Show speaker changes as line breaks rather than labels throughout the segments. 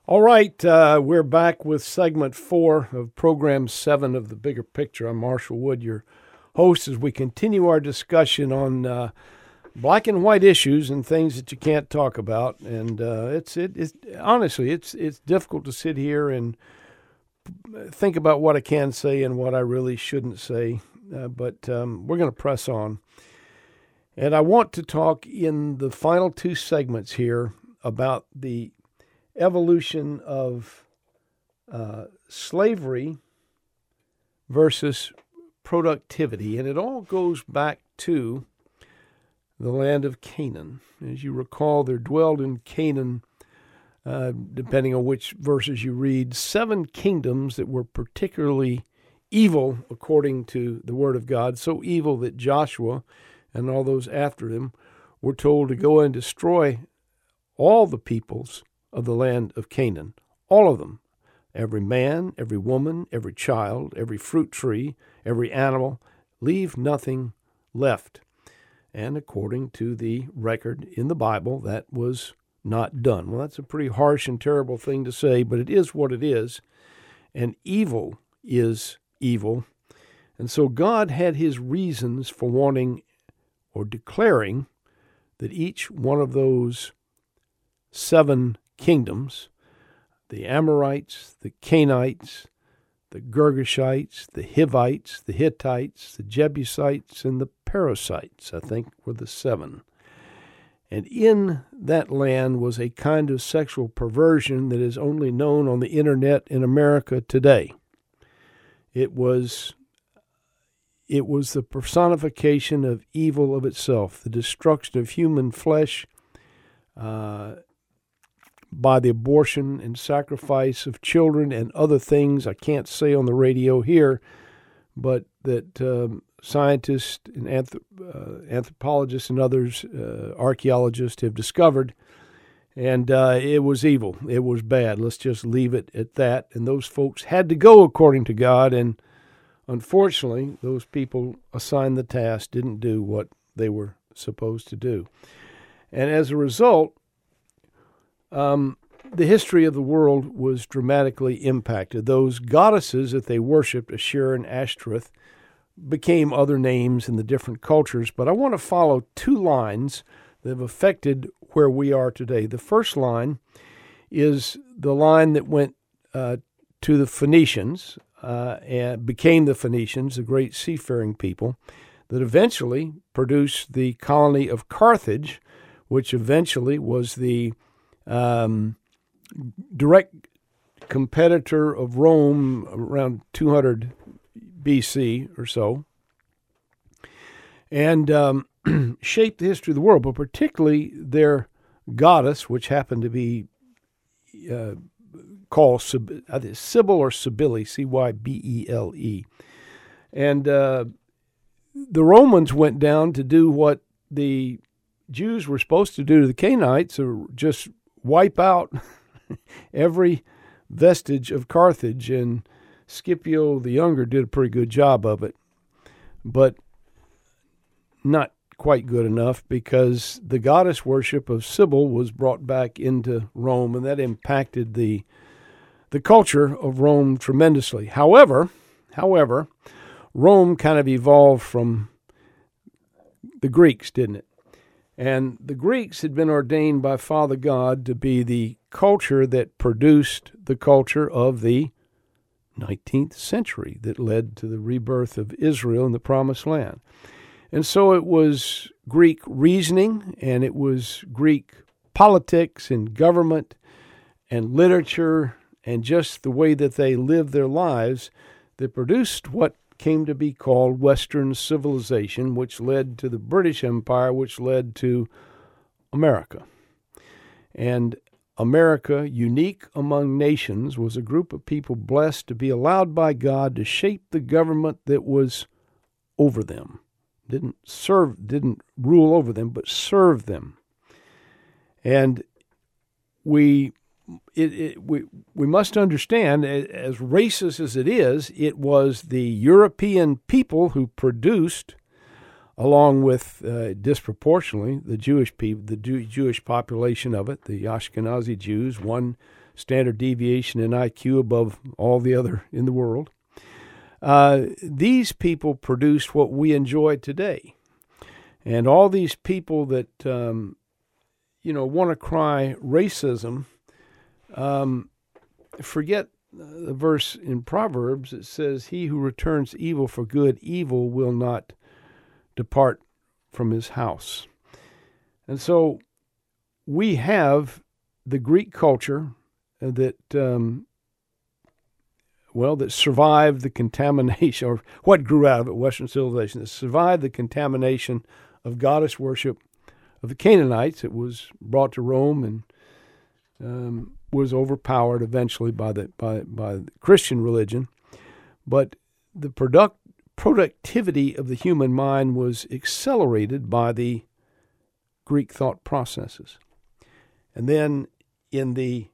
All right, we're back with segment 4 of program 7 of The Bigger Picture. I'm Marshall Wood, your host, as we continue our discussion on black and white issues and things that you can't talk about. And it's honestly, it's difficult to sit here and think about what I can say and what I really shouldn't say. But we're going to press on. And I want to talk in the final 2 segments here about the evolution of slavery versus productivity. And it all goes back to the land of Canaan. As you recall, there dwelled in Canaan, depending on which verses you read, 7 kingdoms that were particularly evil according to the Word of God, so evil that Joshua and all those after him were told to go and destroy all the peoples of the land of Canaan, all of them, every man, every woman, every child, every fruit tree, every animal, leave nothing left. And according to the record in the Bible, that was not done. Well, that's a pretty harsh and terrible thing to say, but it is what it is, and evil is evil. And so God had his reasons for wanting or declaring that each one of those 7 kingdoms, the Amorites, the Canaanites, the Girgashites, the Hivites, the Hittites, the Jebusites, and the Perizzites, I think, were the 7. And in that land was a kind of sexual perversion that is only known on the internet in America today. It was the personification of evil of itself, the destruction of human flesh, by the abortion and sacrifice of children and other things I can't say on the radio here, but that scientists and anthropologists and others, archaeologists, have discovered. And it was evil. It was bad. Let's just leave it at that. And those folks had to go according to God, and unfortunately, those people assigned the task didn't do what they were supposed to do. And as a result, the history of the world was dramatically impacted. Those goddesses that they worshipped, Ashur and Ashtoreth, became other names in the different cultures. But I want to follow 2 lines that have affected where we are today. The first line is the line that went to the Phoenicians and became the Phoenicians, the great seafaring people, that eventually produced the colony of Carthage, which eventually was the direct competitor of Rome around 200 BC or so, and shaped the history of the world, but particularly their goddess, which happened to be called Cybele or Cybele, Cybele. And the Romans went down to do what the Jews were supposed to do to the Canaanites, or just wipe out every vestige of Carthage, and Scipio the Younger did a pretty good job of it, but not quite good enough, because the goddess worship of Cybele was brought back into Rome, and that impacted the culture of Rome tremendously. However, Rome kind of evolved from the Greeks, didn't it? And the Greeks had been ordained by Father God to be the culture that produced the culture of the 19th century that led to the rebirth of Israel in the Promised Land. And so it was Greek reasoning, and it was Greek politics and government and literature and just the way that they lived their lives that produced what came to be called Western civilization, which led to the British Empire, which led to America. And America, unique among nations, was a group of people blessed to be allowed by God to shape the government that was over them. Didn't rule over them, but serve them. And we must understand, as racist as it was the European people who produced, along with disproportionately the Jewish people, the Jewish population of it, the Ashkenazi Jews, 1 standard deviation in IQ above all the other in the world. These people produced what we enjoy today. And all these people that, want to cry racism, forget the verse in Proverbs. It says, he who returns evil for good, evil will not depart from his house. And so we have the Greek culture that, that survived the contamination, or what grew out of it, Western civilization, that survived the contamination of goddess worship of the Canaanites. It was brought to Rome and was overpowered eventually by the Christian religion. But the productivity of the human mind was accelerated by the Greek thought processes. And then in the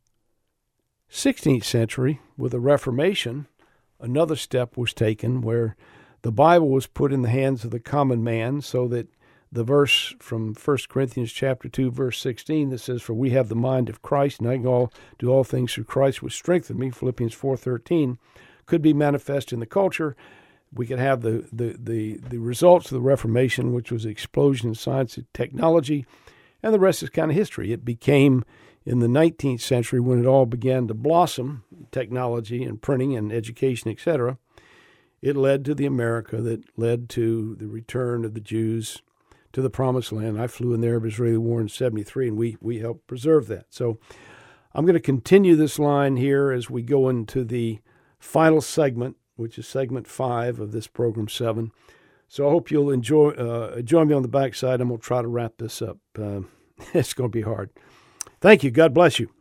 16th century, with the Reformation, another step was taken where the Bible was put in the hands of the common man, so that the verse from 1 Corinthians chapter 2, verse 16 that says, for we have the mind of Christ, and I can do all things through Christ which strengthen me, Philippians 4:13, could be manifest in the culture. We could have the results of the Reformation, which was an explosion in science and technology, and the rest is kind of history. It became, in the 19th century, when it all began to blossom, technology and printing and education, etc., it led to the America that led to the return of the Jews to the Promised Land. I flew in the Arab-Israeli War in 1973, and we helped preserve that. So I'm going to continue this line here as we go into the final segment, which is segment 5 of this program 7. So I hope you'll join me on the backside, and we'll try to wrap this up. It's going to be hard. Thank you. God bless you.